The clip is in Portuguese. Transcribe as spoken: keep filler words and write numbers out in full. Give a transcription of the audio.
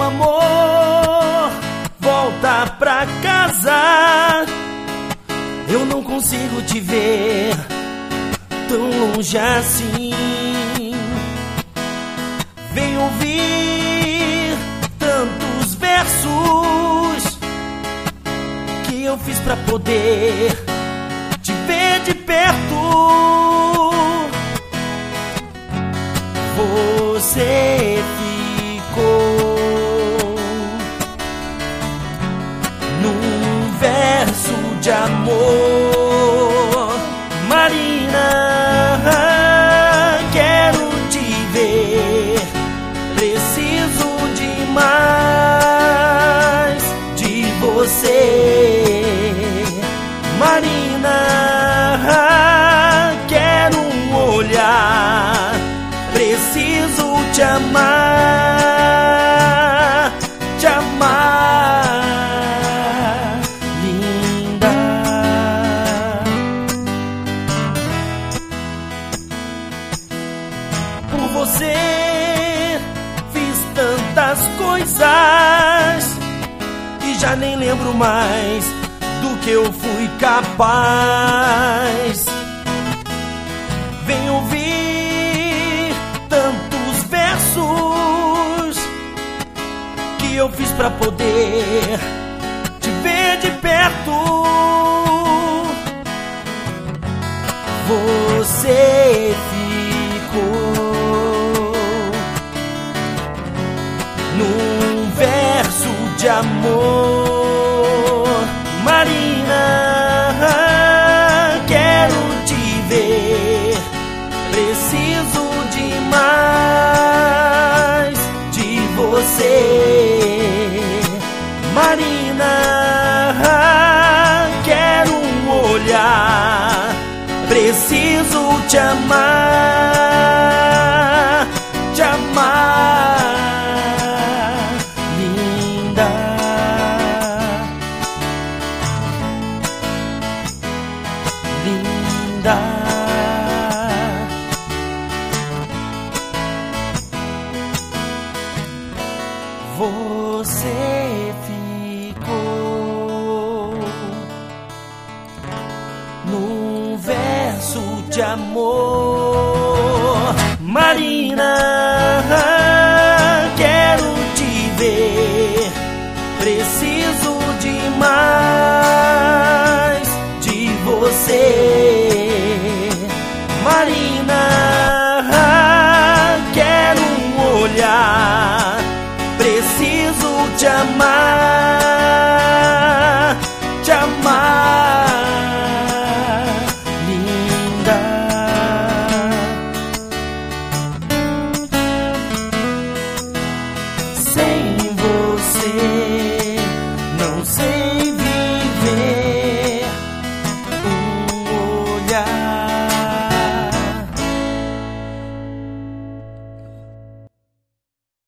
amor, volta pra casa. Eu não consigo te ver tão longe assim. Vem ouvir tantos versos que eu fiz pra poder te ver de perto. Você ficou num verso de amor, Marina. Quero te ver, preciso demais de você, Marina. Quero um olhar, preciso te amar, te amar, linda. Por você fiz tantas coisas e já nem lembro mais do que eu fui capaz. Vem ouvir tantos versos que eu fiz pra poder te ver de perto. Você ficou num verso de amor, Marina. Quero te ver, preciso demais de você, Marina. Quero um olhar, preciso te amar, te amar, linda. Linda. Você ficou num verso de amor, Marina. Quero te ver, preciso demais de você, Marina. Quero um olhar, preciso te amar.